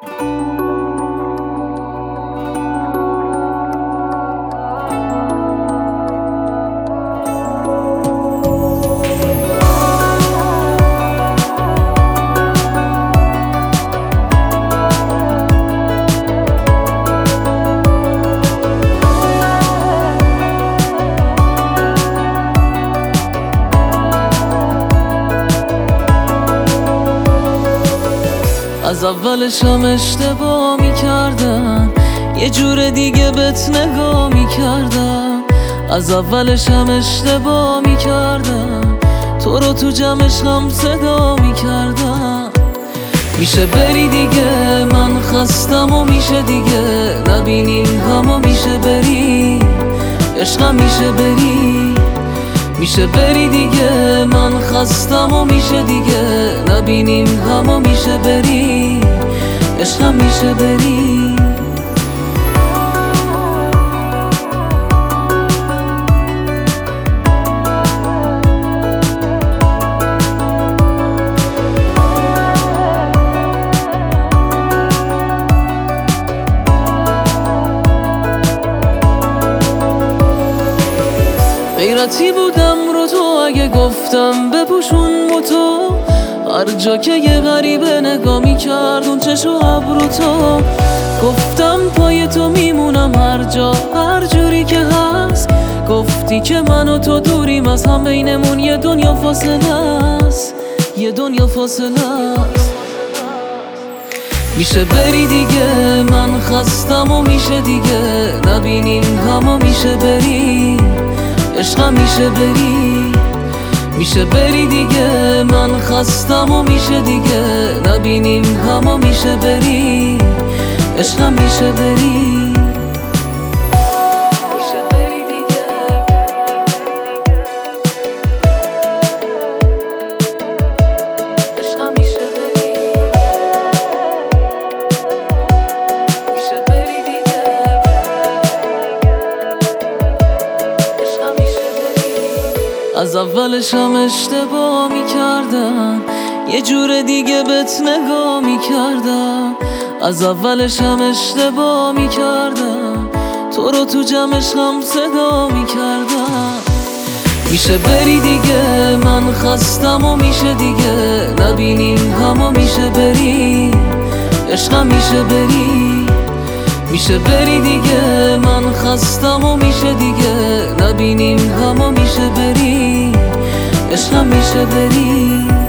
از اولش هم اشتباه میکردم، یه جور دیگه بهت نگاه میکردم. از اولش هم اشتباه میکردم، تو رو تو جمعش هم صدا میکردم. میشه بری دیگه، من خستم و میشه دیگه نبینیم همو. میشه بری عشقم، میشه بری، میشه بری دیگه، من خستم و میشه دیگه نبینیم همو. میشه بری عشقم، میشه بری. غیرتی بودم رو تو اگه گفتم بپوشون بوتو، هر جا که یه غریبه نگاه میکرد اون چشم و ابرو تو. گفتم پای تو میمونم هر جا هر جوری که هست. گفتی که من و تو دوریم از هم، بینمون یه دنیا فاصله است، یه دنیا فاصله است. میشه بری دیگه، من خستم و میشه دیگه نبینیم همو. میشه بری عشقم، میشه بری، میشه بری دیگه، من خستم و میشه دیگه نبینیم همو. میشه بری عشقم، میشه بری. از اولش هم اشتباه میکردم، یه جور دیگه بهت نگاه میکردم. از اولش هم اشتباه میکردم، تو رو تو جمعش هم صدا میکردم. میشه بری دیگه، من خستم و میشه دیگه نبینیم همو. میشه بری عشقم، میشه بری، میشه بری دیگه، من خستم و میشه دیگه نبینیم همو. میشه بری عشقم، میشه بری.